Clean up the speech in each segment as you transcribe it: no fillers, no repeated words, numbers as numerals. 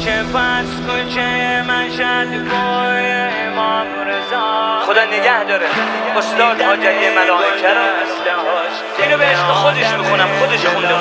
کوچه پس کوچه مشهد بای امام رضا خدا نگه داره استاد حاجی ملائکه رو اینو به عشق خودش میخونم خودش خونده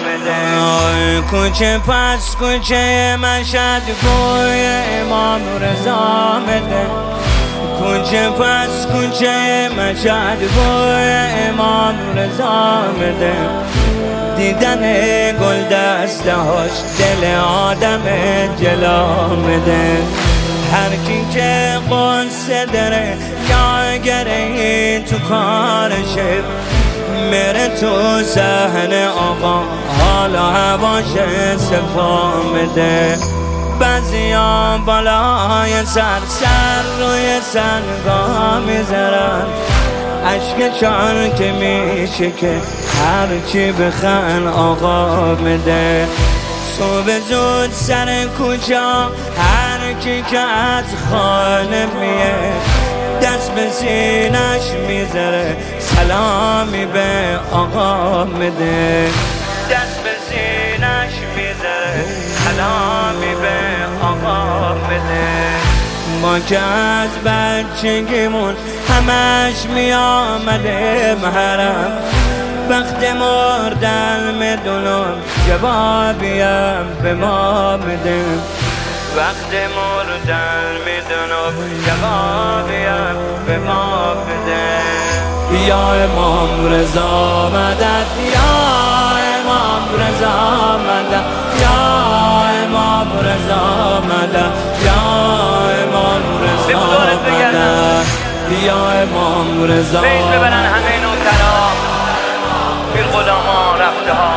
بوده کوچه پس کوچه مشهد بای امام رضا مده کوچه پس کوچه مشهد بای امام رضا مده دیدن گل دسته هاش دل آدم جلا مده هر کی که قصه داره یا گره تو کارشه میره تو صحنه آقا حالا هواش صفا مده بعضیا بالای سر روی سنگاه میذارن عشقشان که میشه که هرچی بخن آقا مده صبح زود سر کوچه هر کی که از خانه میه دست به سینش میذاره سلامی به آقا مده دست به سینش میذاره سلامی به آقا بده ما که از بچگیمون همش میامده محرم وقت مردن میدونم جوابیم به ما بده وقت مردن میدونم جوابیم به ما بده یا امام رضا مدد یا امام رضا مدد یا امام رضا مدد یا امام رضا مدد یا امام رضا بیت ببرن همه نوکرا بیر غلامان رفته ها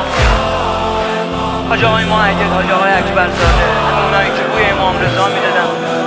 حاج آقای معید حاج آقای اکبرزاده اونایی که بوی امام رضا میدادن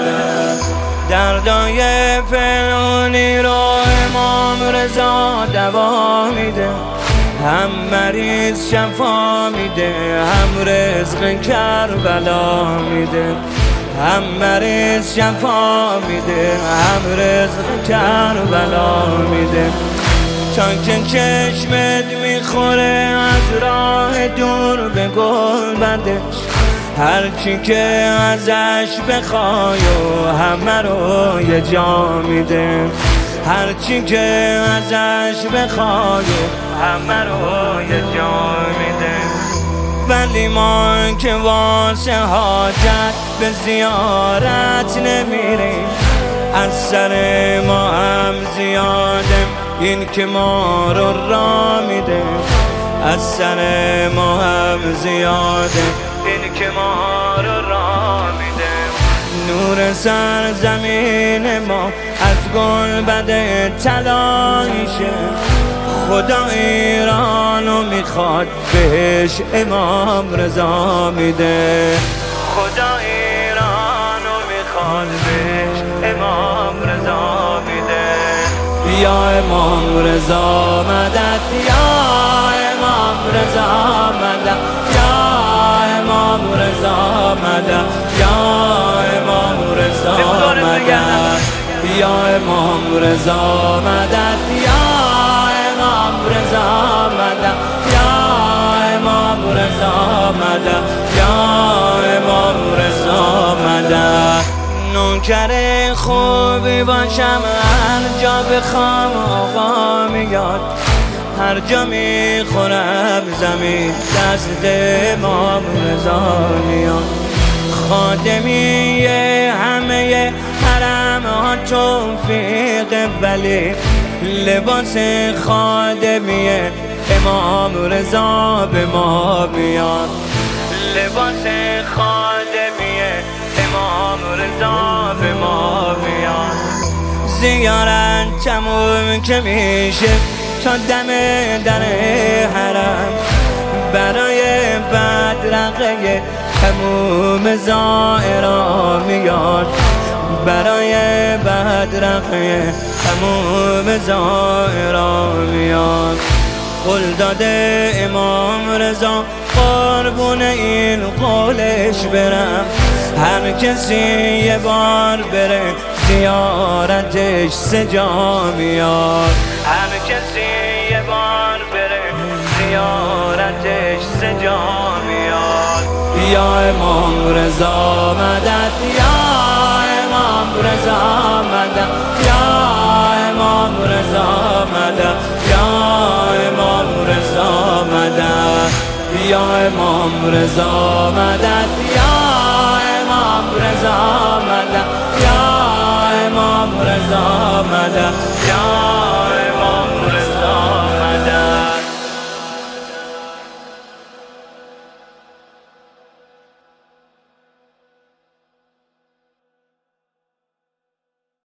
دردای پنهانی رو امام رضا دوا میده هم مریض شفا میده هم رزق کربلا میده هم مریض شفا میده هم رزق کربلا میده تا که چشمت میخوره از راه دور به گل بندش هرچی که ازش بخوای و همه رو یه جا میده هرچی که ازش بخوای و همه رو یه جا میده ولی ما که واسه حاجت به زیارت نمیریم از سر ما هم زیاده این که ما رو را میده از سر ما هم زیاده این که ما رو را میده نور سرزمین ما از گلبد طلاییشه خدا ایرانو میخواد بهش امام رضا میده خدا ایرانو میخواد بهش امام رضا میده یا امام رضا مدد یا امام رضا مدد یا امام رضا مدد یا امام رضا مدد یا امام رضا مدد یا امام رضا مدد یا امام رضا مدد یا امام رضا مدد نوکر خوبی باشم هر جا بخوام آقا میاد هر جا میخورم زمین دست امام رضا میاد خادمی همه حرم ها توفیق ولی لباس خادمی امام رضا به ما میاد لباس خادمی امام رضا به ما میاد زیارت تموم که میشه تا دم در حرم برای بدرقه تموم زائران میاد برای بدرقه تموم زائران میاد قول داده امام رضا قربون این قولش برم هر کسی یه بار بره زیارتش سجا میاد هر کسی یه بار بره زیارتش سجا میاد یا امام رضا مدد، یا امام رضا مدد، یا امام رضا مدد، یا امام رضا مدد، یا امام رضا مدد، یا امام رضا مدد، یا امام رضا مدد.